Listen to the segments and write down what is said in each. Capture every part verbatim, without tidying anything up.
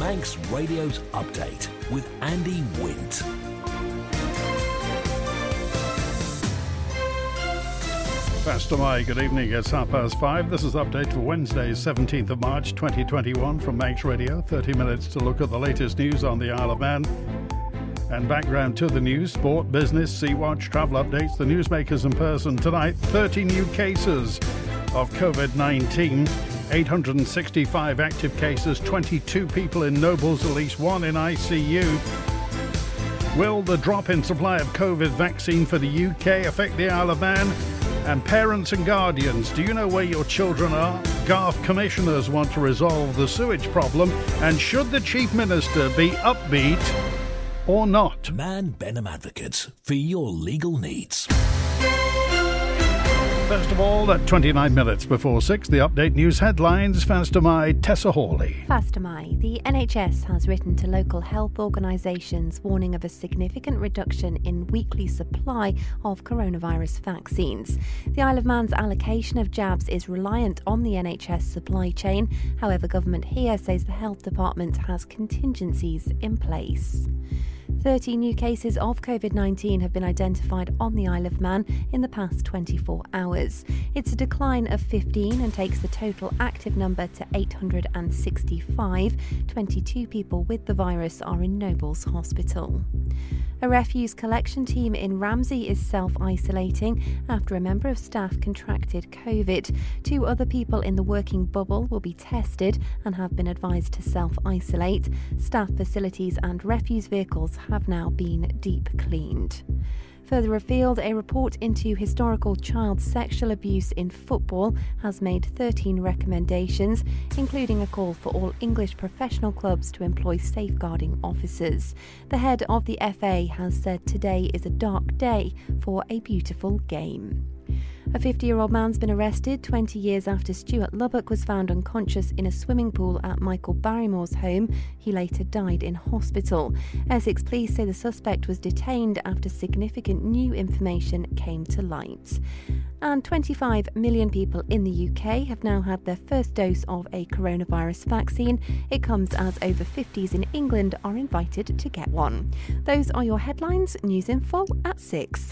Manx Radio's Update with Andy Wint. Pastor Mai, good evening. It's half past five. This is Update for Wednesday, seventeenth of March, twenty twenty-one from Manx Radio. thirty minutes to look at the latest news on the Isle of Man. And background to the news, sport, business, Sea-Watch, travel updates, the newsmakers in person tonight. thirty new cases of covid nineteen, eight hundred sixty-five active cases, twenty-two people in Nobles, at least one in I C U. Will the drop in supply of COVID vaccine for the U K affect the Isle of Man? And parents and guardians, do you know where your children are? Garth commissioners want to resolve the sewage problem. And should the Chief Minister be upbeat or not? Man Benham Advocates, for your legal needs. First of all, at twenty-nine minutes before six, the Update News headlines. Faster My Tessa Hawley. Faster My. The N H S has written to local health organisations warning of a significant reduction in weekly supply of coronavirus vaccines. The Isle of Man's allocation of jabs is reliant on the N H S supply chain. However, government here says the health department has contingencies in place. thirty new cases of covid nineteen have been identified on the Isle of Man in the past twenty-four hours. It's a decline of fifteen and takes the total active number to eight hundred sixty-five. twenty-two people with the virus are in Nobles Hospital. A refuse collection team in Ramsey is self-isolating after a member of staff contracted COVID. Two other people in the working bubble will be tested and have been advised to self-isolate. Staff facilities and refuse vehicles have now been deep cleaned. Further afield, a report into historical child sexual abuse in football has made thirteen recommendations, including a call for all English professional clubs to employ safeguarding officers. The head of the F A has said today is a dark day for a beautiful game. A fifty-year-old man's been arrested twenty years after Stuart Lubbock was found unconscious in a swimming pool at Michael Barrymore's home. He later died in hospital. Essex police say the suspect was detained after significant new information came to light. And twenty-five million people in the U K have now had their first dose of a coronavirus vaccine. It comes as over fifties in England are invited to get one. Those are your headlines. News info at six.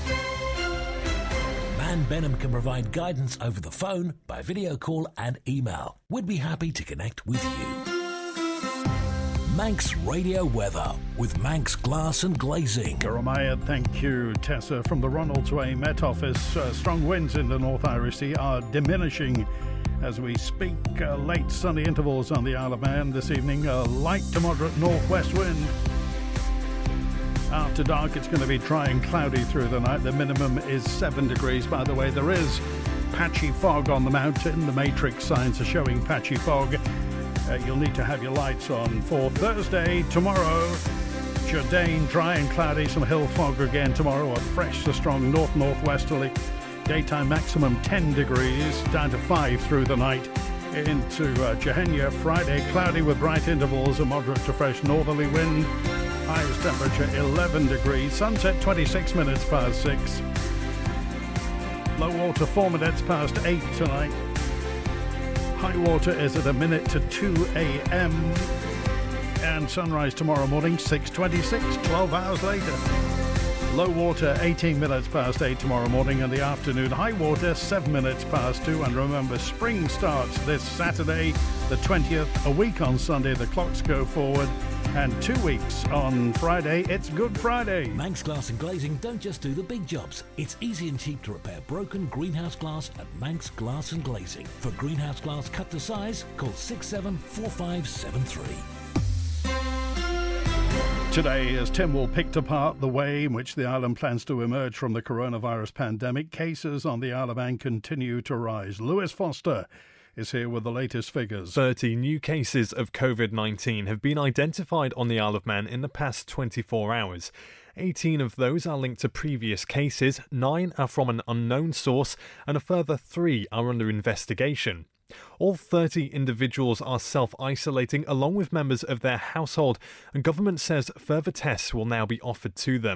Man Benham can provide guidance over the phone, by video call and email. We'd be happy to connect with you. Manx Radio Weather with Manx Glass and Glazing. Jeremiah, thank you. Tessa, from the Ronaldsway Met Office. Uh, strong winds in the North Irish Sea are diminishing as we speak. Uh, late sunny intervals on the Isle of Man this evening. A light to moderate northwest wind. After dark, it's going to be dry and cloudy through the night. The minimum is seven degrees. By the way, there is patchy fog on the mountain. The matrix signs are showing patchy fog. Uh, you'll need to have your lights on for Thursday. Tomorrow, Jourdain, dry and cloudy. Some hill fog again tomorrow. A fresh to strong north-northwesterly. Daytime maximum ten degrees, down to five through the night. Into uh, Jehenya, Friday, cloudy with bright intervals. A moderate to fresh northerly wind. Highest temperature eleven degrees. Sunset twenty-six minutes past six. Low water four minutes past eight tonight. High water is at a minute to two a.m. And sunrise tomorrow morning six twenty-six, twelve hours later. Low water eighteen minutes past eight tomorrow morning, and the afternoon high water seven minutes past two. And remember, spring starts this Saturday, the twentieth. A week on Sunday, the clocks go forward. And two weeks on Friday, it's Good Friday. Manx Glass and Glazing don't just do the big jobs. It's easy and cheap to repair broken greenhouse glass at Manx Glass and Glazing. For greenhouse glass cut to size, call six seven four five seven three. Today, as Tynwald picked apart the way in which the island plans to emerge from the coronavirus pandemic, cases on the Isle of Man continue to rise. Lewis Foster is here with the latest figures. thirty new cases of covid nineteen have been identified on the Isle of Man in the past twenty-four hours. eighteen of those are linked to previous cases, nine are from an unknown source, and a further three are under investigation. All thirty individuals are self-isolating along with members of their household, and government says further tests will now be offered to them.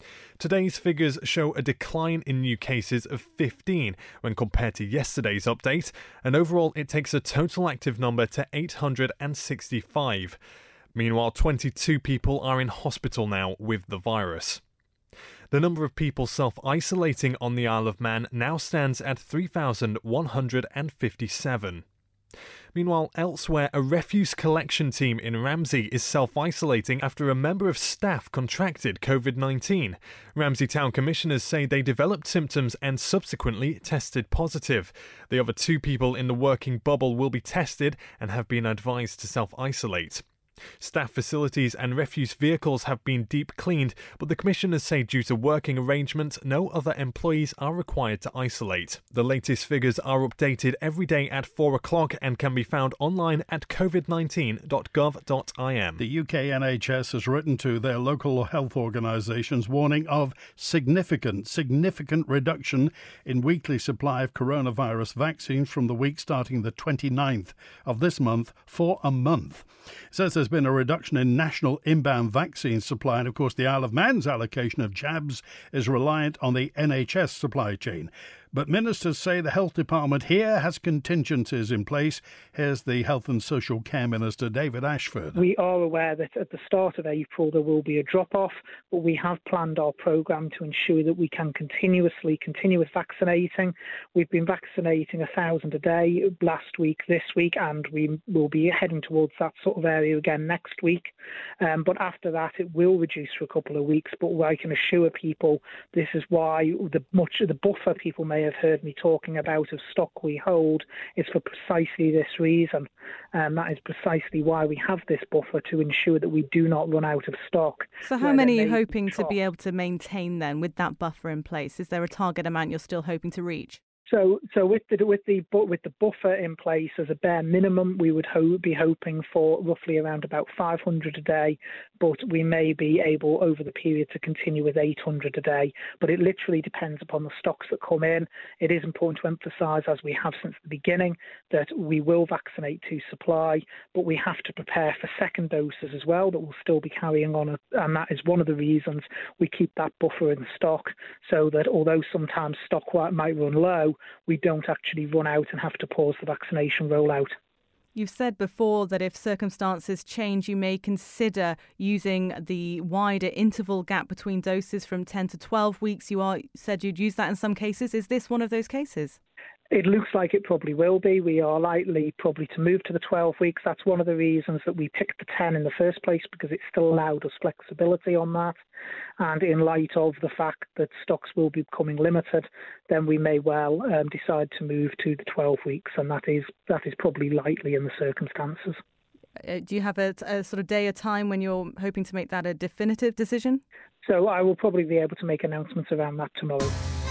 Today's figures show a decline in new cases of fifteen when compared to yesterday's update, and overall it takes a total active number to eight hundred sixty-five. Meanwhile, twenty-two people are in hospital now with the virus. The number of people self-isolating on the Isle of Man now stands at three thousand one hundred fifty-seven. Meanwhile, elsewhere, a refuse collection team in Ramsey is self-isolating after a member of staff contracted COVID nineteen. Ramsey Town Commissioners say they developed symptoms and subsequently tested positive. The other two people in the working bubble will be tested and have been advised to self-isolate. Staff facilities and refuse vehicles have been deep cleaned, but the commissioners say due to working arrangements, no other employees are required to isolate. The latest figures are updated every day at four o'clock and can be found online at covid nineteen dot gov dot I M. The U K N H S has written to their local health organisations warning of significant, significant reduction in weekly supply of coronavirus vaccines from the week starting the twenty-ninth of this month for a month. It says there's been a reduction in national inbound vaccine supply, and of course the Isle of Man's allocation of jabs is reliant on the N H S supply chain. But ministers say the health department here has contingencies in place. Here's the Health and Social Care Minister, David Ashford. We are aware that at the start of April there will be a drop-off, but we have planned our programme to ensure that we can continuously continue with vaccinating. We've been vaccinating a thousand a day last week, this week, and we will be heading towards that sort of area again next week. Um, but after that, it will reduce for a couple of weeks. But I can assure people this is why the much of the buffer people may have heard me talking about of stock we hold is for precisely this reason, and that is precisely why we have this buffer, to ensure that we do not run out of stock. So how many are you hoping to be able to maintain then with that buffer in place? Is there a target amount you're still hoping to reach? So, so with the with the with the buffer in place as a bare minimum, we would ho- be hoping for roughly around about five hundred a day, but we may be able over the period to continue with eight hundred a day. But it literally depends upon the stocks that come in. It is important to emphasise, as we have since the beginning, that we will vaccinate to supply, but we have to prepare for second doses as well that will still be carrying on, and that is one of the reasons we keep that buffer in stock, so that although sometimes stock might run low, we don't actually run out and have to pause the vaccination rollout. You've said before that if circumstances change, you may consider using the wider interval gap between doses from ten to twelve weeks. You are said you'd use that in some cases. Is this one of those cases? It looks like it probably will be. We are likely probably to move to the twelve weeks. That's one of the reasons that we picked the ten in the first place, because it still allowed us flexibility on that. And in light of the fact that stocks will be becoming limited, then we may well um, decide to move to the twelve weeks, and that is that is probably likely in the circumstances. Uh, do you have a, a sort of day or time when you're hoping to make that a definitive decision? So I will probably be able to make announcements around that tomorrow.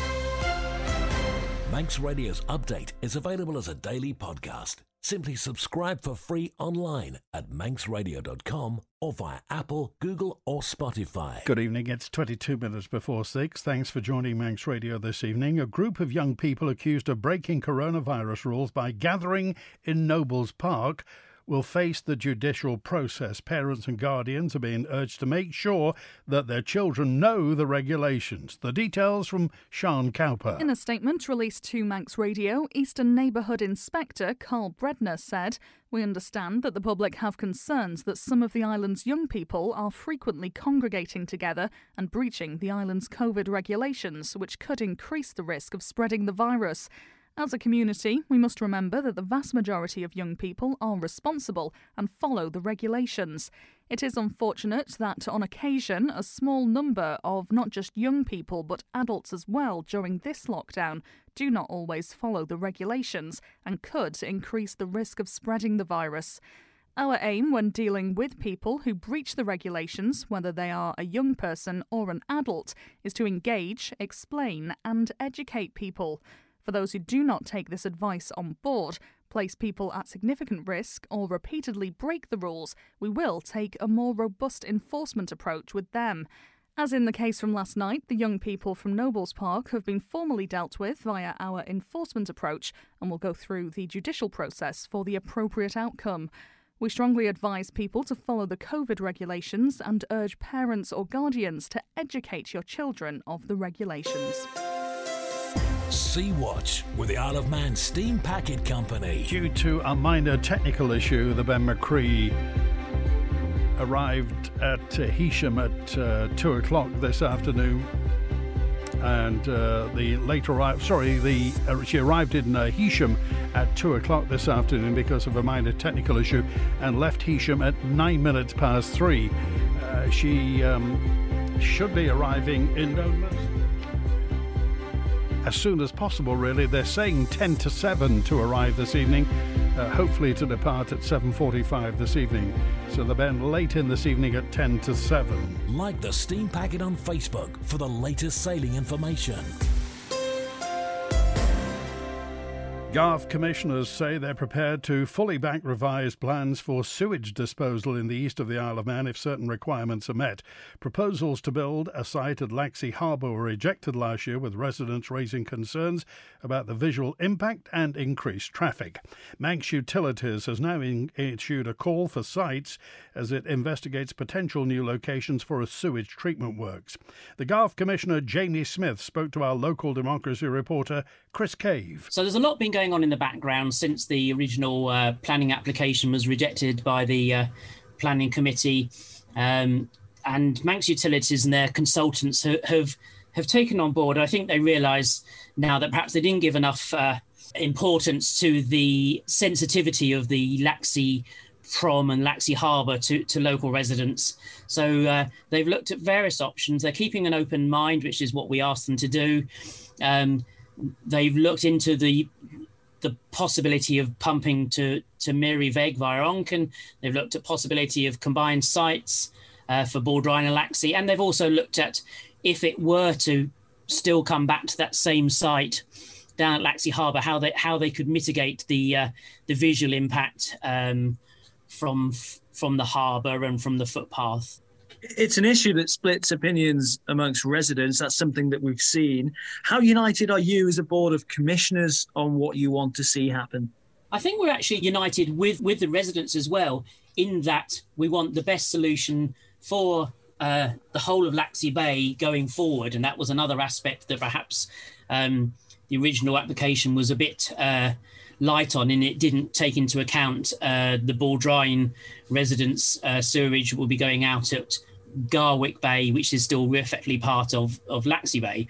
Manx Radio's update is available as a daily podcast. Simply subscribe for free online at manx radio dot com or via Apple, Google or Spotify. Good evening, it's twenty-two minutes before six. Thanks for joining Manx Radio this evening. A group of young people accused of breaking coronavirus rules by gathering in Nobles Park will face the judicial process. Parents and guardians are being urged to make sure that their children know the regulations. The details from Sian Cowper. In a statement released to Manx Radio, Eastern Neighbourhood Inspector Carl Bredner said, "We understand that the public have concerns that some of the island's young people are frequently congregating together and breaching the island's COVID regulations, which could increase the risk of spreading the virus. As a community, we must remember that the vast majority of young people are responsible and follow the regulations. It is unfortunate that, on occasion, a small number of not just young people but adults as well during this lockdown do not always follow the regulations and could increase the risk of spreading the virus. Our aim when dealing with people who breach the regulations, whether they are a young person or an adult, is to engage, explain and educate people. For those who do not take this advice on board, place people at significant risk or repeatedly break the rules, we will take a more robust enforcement approach with them. As in the case from last night, the young people from Nobles Park have been formally dealt with via our enforcement approach and will go through the judicial process for the appropriate outcome. We strongly advise people to follow the COVID regulations and urge parents or guardians to educate your children of the regulations. Sea-Watch with the Isle of Man Steam Packet Company. Due to a minor technical issue, the Ben Macri arrived at uh, Heysham at uh, two o'clock this afternoon, and uh, the late arrived. Sorry, the uh, she arrived in uh, Heysham at two o'clock this afternoon because of a minor technical issue, and left Heysham at nine minutes past three. Uh, she um, should be arriving in as soon as possible, really. They're saying ten to seven to arrive this evening, uh, hopefully to depart at seven forty-five this evening. So the Ben late in this evening at ten to seven. Like the Steam Packet on Facebook for the latest sailing information. Garth commissioners say they're prepared to fully back revised plans for sewage disposal in the east of the Isle of Man if certain requirements are met. Proposals to build a site at Laxey Harbour were rejected last year, with residents raising concerns about the visual impact and increased traffic. Manx Utilities has now in- issued a call for sites as it investigates potential new locations for a sewage treatment works. The Garth Commissioner Jamie Smith spoke to our local democracy reporter Chris Cave. So there's a lot been going on in the background since the original uh, planning application was rejected by the uh, planning committee, um, and Manx Utilities and their consultants ha- have have taken on board. I think they realise now that perhaps they didn't give enough uh, importance to the sensitivity of the Laxey Prom and Laxey Harbour to, to local residents. So uh, they've looked at various options. They're keeping an open mind, which is what we asked them to do. Um, they've looked into the the possibility of pumping to, to Mary Veg via Onken. They've looked at possibility of combined sites uh, for Baldrine and Laxey. And they've also looked at if it were to still come back to that same site down at Laxey Harbour, how they how they could mitigate the uh, the visual impact um, from from the harbour and from the footpath. It's an issue that splits opinions amongst residents. That's something that we've seen. How united are you as a board of commissioners on what you want to see happen? I think we're actually united with, with the residents as well, in that we want the best solution for uh, the whole of Laxey Bay going forward. And that was another aspect that perhaps um, the original application was a bit uh, light on, and it didn't take into account uh, the Baldrine residents' uh, sewerage will be going out at Garwick Bay, which is still effectively part of, of Laxey Bay.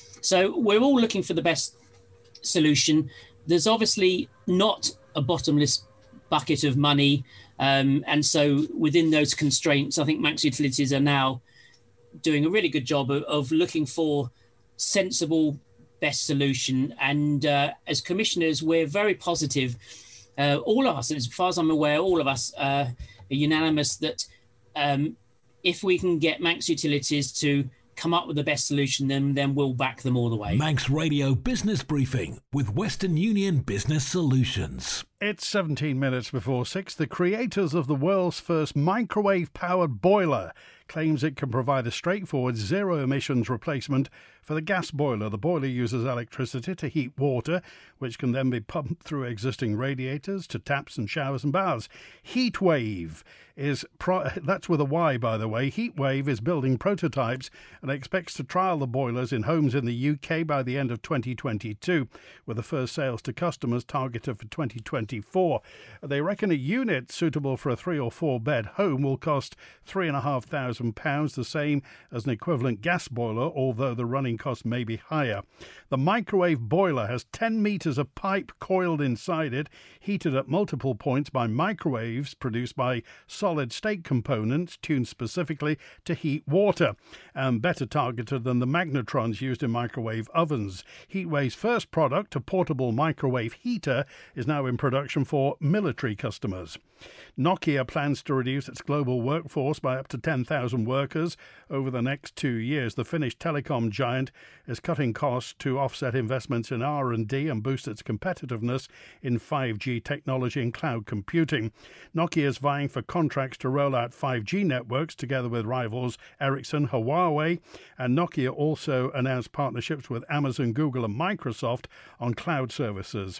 So we're all looking for the best solution. There's obviously not a bottomless bucket of money. Um, and so within those constraints, I think Manx Utilities are now doing a really good job of, of looking for sensible best solution. And uh, as commissioners, we're very positive. Uh, all of us, as far as I'm aware, all of us uh, are unanimous that um, if we can get Manx Utilities to come up with the best solution, then, then we'll back them all the way. Manx Radio Business Briefing with Western Union Business Solutions. It's seventeen minutes before six. The creators of the world's first microwave-powered boiler claims it can provide a straightforward zero-emissions replacement for the gas boiler. The boiler uses electricity to heat water, which can then be pumped through existing radiators to taps and showers and baths. Heatwave is, pro- that's with a Y, by the way. Heatwave is building prototypes and expects to trial the boilers in homes in the U K by the end of twenty twenty-two, with the first sales to customers targeted for twenty twenty-four. They reckon a unit suitable for a three or four bed home will cost three and a half thousand pounds, the same as an equivalent gas boiler, although the running cost may be higher. The microwave boiler has ten metres of pipe coiled inside it, heated at multiple points by microwaves produced by solid state components tuned specifically to heat water, and better targeted than the magnetrons used in microwave ovens. Heatwave's first product, a portable microwave heater, is now in production for military customers. Nokia plans to reduce its global workforce by up to ten thousand workers over the next two years. The Finnish telecom giant is cutting costs to offset investments in R and D and boost its competitiveness in five G technology and cloud computing. Nokia is vying for contracts to roll out five G networks together with rivals Ericsson, Huawei, and Nokia also announced partnerships with Amazon, Google and Microsoft on cloud services.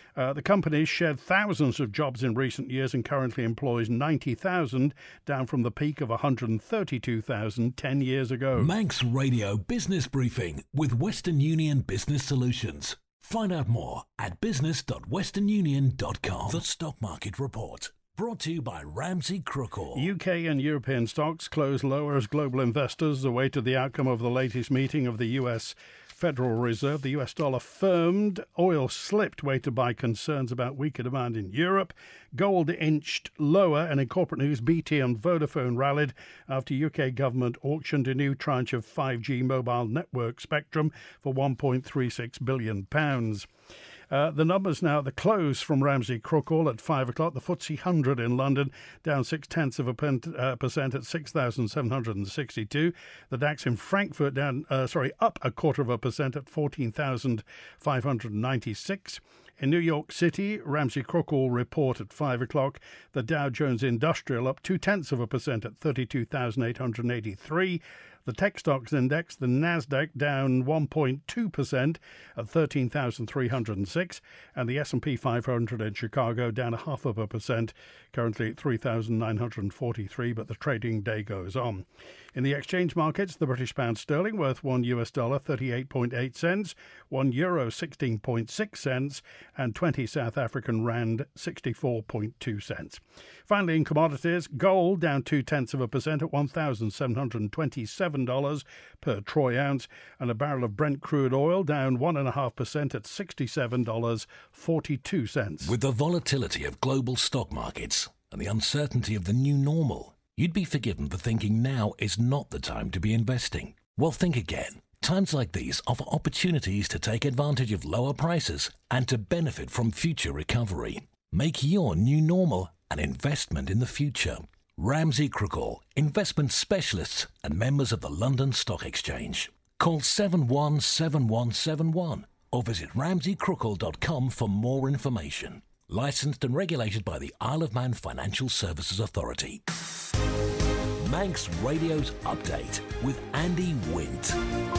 Uh, the company shed thousands of jobs in recent years and currently employs ninety thousand, down from the peak of one hundred thirty-two thousand ten years ago. Manx Radio Business Briefing with Western Union Business Solutions. Find out more at business dot western union dot com. The Stock Market Report, brought to you by Ramsey Crookall. U K and European stocks closed lower as global investors awaited the outcome of the latest meeting of the U S Federal Reserve. The U S dollar firmed, oil slipped, weighted by concerns about weaker demand in Europe. Gold inched lower, and in corporate news, B T and Vodafone rallied after U K government auctioned a new tranche of five G mobile network spectrum for one point three six billion pounds. Uh, the numbers now at the close from Ramsey Crookall at five o'clock. The F T S E one hundred in London down six tenths of a pen, uh, percent at six thousand seven hundred sixty-two. The DAX in Frankfurt down, uh, sorry, up a quarter of a percent at fourteen thousand five hundred ninety-six. In New York City, Ramsey Crookall report at five o'clock. The Dow Jones Industrial up two tenths of a percent at thirty-two thousand eight hundred eighty-three. The tech stocks index, the Nasdaq, down one point two percent at thirteen thousand three hundred six, and the S and P five hundred in Chicago down a half of a percent, currently at three thousand nine hundred forty-three, but the trading day goes on. In the exchange markets, the British pound sterling worth one U S dollar thirty-eight point eight cents, one euro sixteen point six cents, and twenty South African rand sixty-four point two cents. Finally, in commodities, gold down two tenths of a percent at one thousand seven hundred twenty-seven dollars per troy ounce, and a barrel of Brent crude oil down one and a half percent at sixty-seven dollars forty-two cents. With the volatility of global stock markets and the uncertainty of the new normal, you'd be forgiven for thinking now is not the time to be investing. Well, think again. Times like these offer opportunities to take advantage of lower prices and to benefit from future recovery. Make your new normal an investment in the future. Ramsey Crookall, investment specialists and members of the London Stock Exchange. Call seven one seven one seven one or visit ramsey crookall dot com for more information. Licensed and regulated by the Isle of Man Financial Services Authority. Manx Radio's Update with Andy Wint.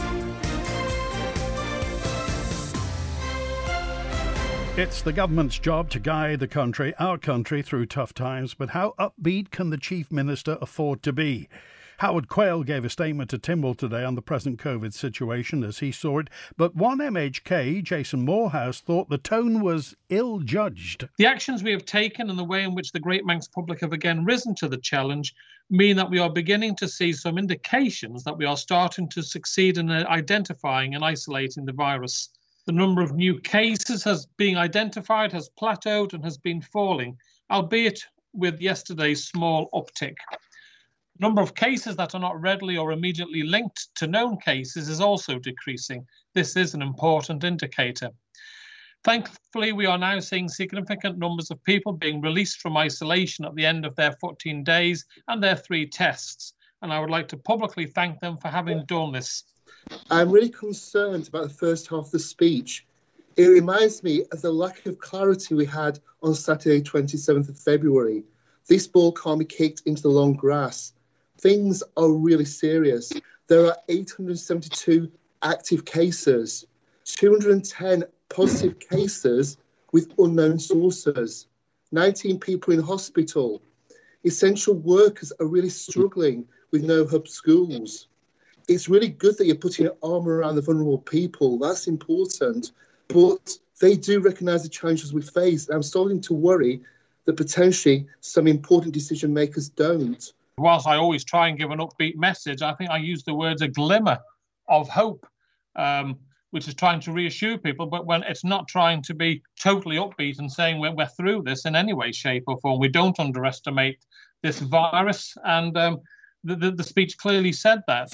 It's the government's job to guide the country, our country, through tough times, but how upbeat can the Chief Minister afford to be? Howard Quayle gave a statement to Tynwald today on the present COVID situation as he saw it, but one M H K, Jason Morehouse, thought the tone was ill-judged. The actions we have taken and the way in which the Great Manx public have again risen to the challenge mean that we are beginning to see some indications that we are starting to succeed in identifying and isolating the virus. The number of new cases has been identified, has plateaued and has been falling, albeit with yesterday's small uptick. The number of cases that are not readily or immediately linked to known cases is also decreasing. This is an important indicator. Thankfully, we are now seeing significant numbers of people being released from isolation at the end of their fourteen days and their three tests, and I would like to publicly thank them for having done this. I'm really concerned about the first half of the speech. It reminds me of the lack of clarity we had on Saturday, twenty-seventh of February. This ball can't be kicked into the long grass. Things are really serious. There are eight hundred seventy-two active cases, two hundred ten positive cases with unknown sources, nineteen people in hospital. Essential workers are really struggling with no hub schools. It's really good that you're putting an arm around the vulnerable people. That's important. But they do recognise the challenges we face. And I'm starting to worry that potentially some important decision makers don't. Whilst I always try and give an upbeat message, I think I use the words a glimmer of hope, um, which is trying to reassure people. But when it's not trying to be totally upbeat and saying we're, we're through this in any way, shape or form. We don't underestimate this virus. And um, the, the, the speech clearly said that.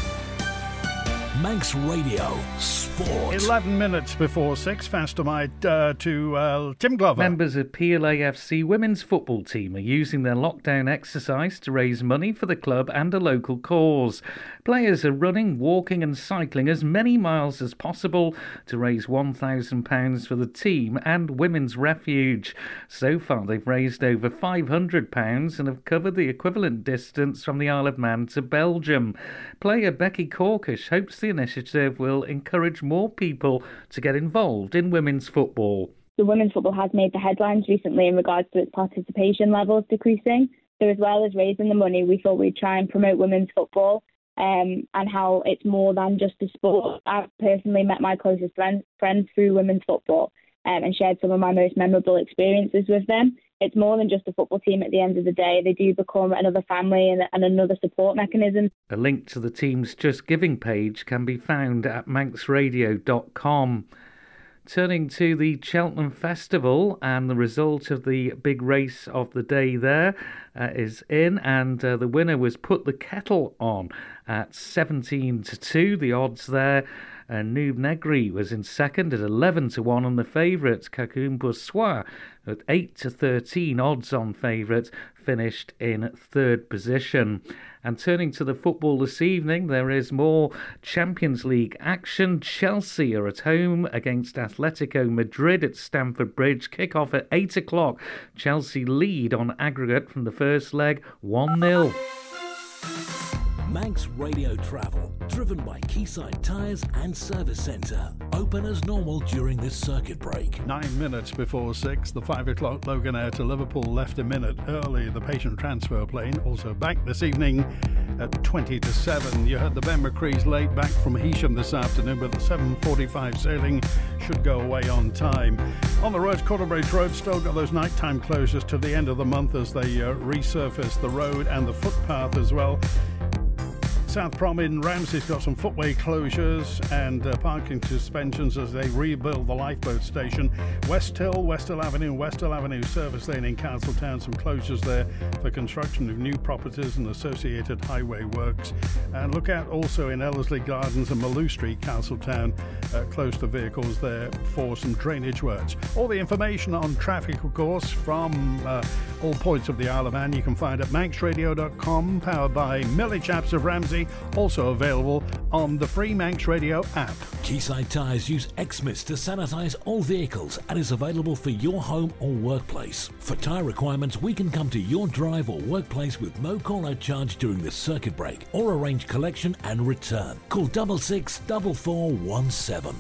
Manx Radio Sport. eleven minutes before six, faster might uh, to uh, Tim Glover. Members of P L A F C women's football team are using their lockdown exercise to raise money for the club and a local cause. Players are running, walking and cycling as many miles as possible to raise one thousand pounds for the team and Women's Refuge. So far they've raised over five hundred pounds and have covered the equivalent distance from the Isle of Man to Belgium. Player Becky Corkish hopes the initiative will encourage more people to get involved in women's football. the women's football has made the headlines recently in regards to its participation levels decreasing. So as well as raising the money, we thought we'd try and promote women's football um, and how it's more than just a sport. I've personally met my closest friends, friends through women's football um, and shared some of my most memorable experiences with them. It's more than just a football team at the end of the day. They do become another family and, and another support mechanism. A link to the team's Just Giving page can be found at manx radio dot com. Turning to the Cheltenham Festival, and the result of the big race of the day there uh, is in, and uh, the winner was Put the Kettle On at seventeen to two. The odds there, uh, Noob Negri was in second at eleven to one, and the favourite Kakoum Boursois at eight to thirteen odds on favourite finished in third position. And turning to the football this evening, there is more Champions League action. Chelsea are at home against Atletico Madrid at Stamford Bridge. Kick-off at eight o'clock. Chelsea lead on aggregate from the first leg, one nil. Manx Radio Travel, driven by Quayside Tyres and Service Centre. Open as normal during this circuit break. Nine minutes before six, the five o'clock Loganair to Liverpool left a minute early. The patient transfer plane also back this evening at twenty to seven. You heard the Ben McCree's late back from Heysham this afternoon, but the seven forty-five sailing should go away on time. On the road, Quarterbridge Road still got those nighttime closures to the end of the month as they uh, resurface the road and the footpath as well. South Prom in Ramsey's got some footway closures and uh, parking suspensions as they rebuild the lifeboat station. West Hill, West Hill Avenue, West Hill Avenue service lane in Castletown, some closures there for construction of new properties and associated highway works. And look out also in Ellerslie Gardens and Maloo Street, Castletown, uh, close to vehicles there for some drainage works. All the information on traffic, of course, from uh, all points of the Isle of Man you can find at manx radio dot com, powered by Millie Chaps of Ramsey. Also available on the free Manx Radio app. Quayside Tyres use X-Mist to sanitise all vehicles and is available for your home or workplace. For tyre requirements, we can come to your drive or workplace with no call-out charge during the circuit break or arrange collection and return. Call double six double four one seven.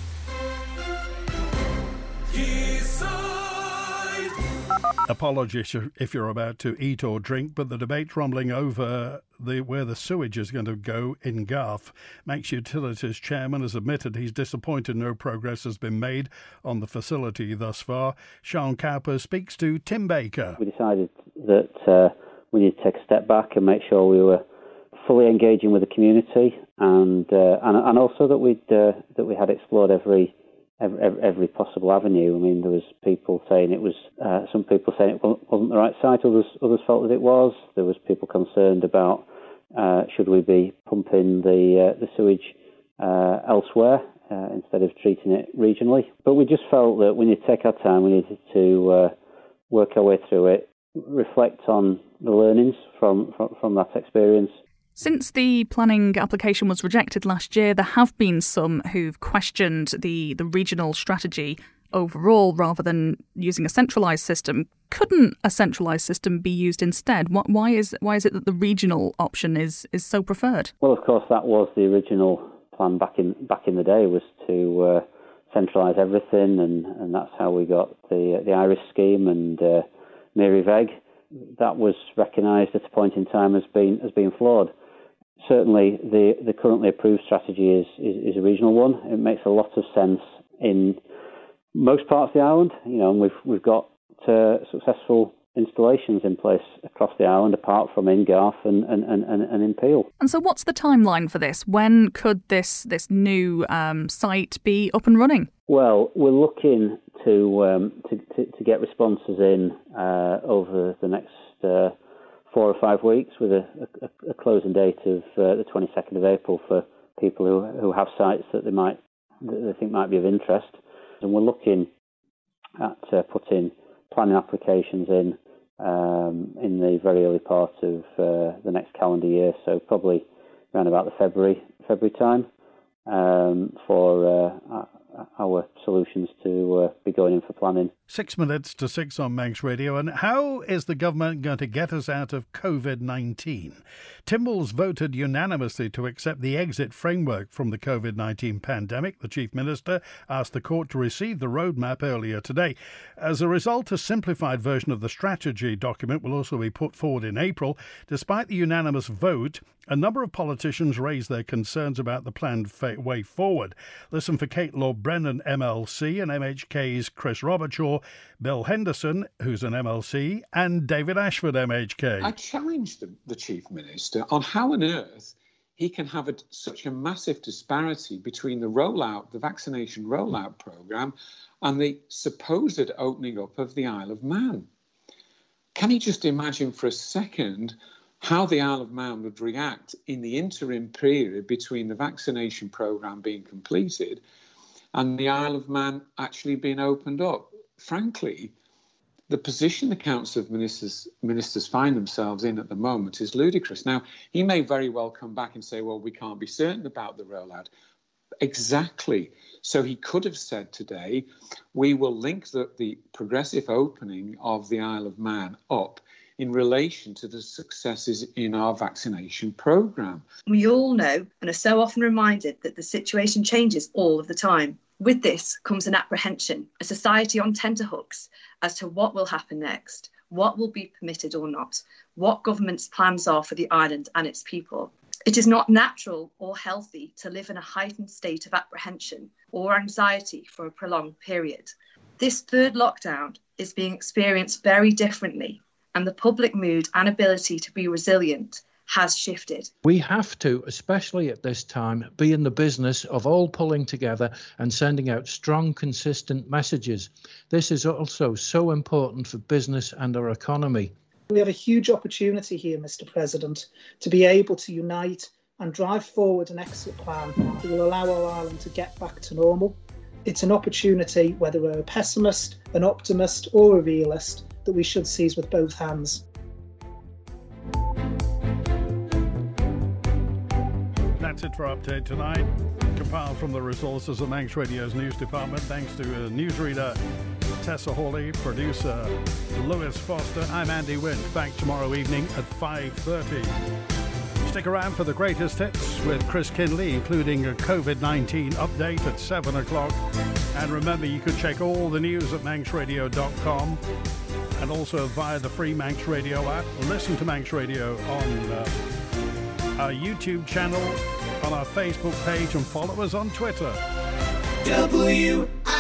Apologies if you're about to eat or drink, but the debate's rumbling over the where the sewage is going to go in Garth. Manx Utilities chairman has admitted he's disappointed no progress has been made on the facility thus far. Sean Cowper speaks to Tim Baker. We decided that uh, we need to take a step back and make sure we were fully engaging with the community, and uh, and, and also that we'd uh, that we had explored every. Every, every possible avenue. I mean, there was people saying it was, uh, some people saying it wasn't the right site, others others felt that it was. There was people concerned about uh, should we be pumping the uh, the sewage uh, elsewhere uh, instead of treating it regionally. But we just felt that we needed to take our time, we needed to uh, work our way through it, reflect on the learnings from, from, from that experience. Since the planning application was rejected last year, there have been some who've questioned the, the regional strategy overall rather than using a centralised system. Couldn't a centralised system be used instead? Why is why is it that the regional option is, is so preferred? Well, of course, that was the original plan back in back in the day, was to uh, centralise everything, and, and that's how we got the the Irish scheme and uh, Mary Veg. That was recognised at a point in time as being as being flawed. Certainly, the, the currently approved strategy is, is, is a regional one. It makes a lot of sense in most parts of the island, you know, and we've we've got uh, successful installations in place across the island, apart from in Garth and, and, and, and in Peel. And so, what's the timeline for this? When could this this new um, site be up and running? Well, we're looking to um, to, to, to get responses in uh, over the next. Uh, four or five weeks with a, a, a closing date of uh, the twenty-second of April for people who who have sites that they might that they think might be of interest. And we're looking at uh, putting planning applications in um, in the very early part of uh, the next calendar year, so probably around about the February February time um, for uh, our solutions to uh, be going in for planning. Six minutes to six on Manx Radio. And how is the government going to get us out of COVID nineteen? Timbals voted unanimously to accept the exit framework from the COVID nineteen pandemic. The Chief Minister asked the court to receive the roadmap earlier today. As a result, a simplified version of the strategy document will also be put forward in April. Despite the unanimous vote, a number of politicians raised their concerns about the planned fa- way forward. Listen for Kate Lord-Brennan, M L C, and M H K's Chris Robertshaw, Bill Henderson, who's an M L C, and David Ashford, M H K. I challenged the, the Chief Minister on how on earth he can have a, such a massive disparity between the rollout, the vaccination rollout programme, and the supposed opening up of the Isle of Man. Can he just imagine for a second how the Isle of Man would react in the interim period between the vaccination programme being completed and the Isle of Man actually being opened up? Frankly, the position the Council of Ministers, ministers find themselves in at the moment is ludicrous. Now, he may very well come back and say, well, we can't be certain about the rollout. Exactly. So he could have said today, we will link the, the progressive opening of the Isle of Man up in relation to the successes in our vaccination programme. We all know and are so often reminded that the situation changes all of the time. With this comes an apprehension, a society on tenterhooks as to what will happen next, what will be permitted or not, what government's plans are for the island and its people. It is not natural or healthy to live in a heightened state of apprehension or anxiety for a prolonged period. This third lockdown is being experienced very differently, and the public mood and ability to be resilient has shifted. We have to, especially at this time, be in the business of all pulling together and sending out strong, consistent messages. This is also so important for business and our economy. We have a huge opportunity here, Mister President, to be able to unite and drive forward an exit plan that will allow our island to get back to normal. It's an opportunity, whether we're a pessimist, an optimist or a realist, that we should seize with both hands. That's it for Update Tonight. Compiled from the resources of Manx Radio's news department. Thanks to uh, newsreader Tessa Hawley, producer Lewis Foster. I'm Andy Wynn. Back tomorrow evening at five thirty. Stick around for the greatest hits with Chris Kinley, including a COVID nineteen update at seven o'clock. And remember, you could check all the news at manx radio dot com and also via the free Manx Radio app. Listen to Manx Radio on uh, our YouTube channel, on our Facebook page, and follow us on Twitter. W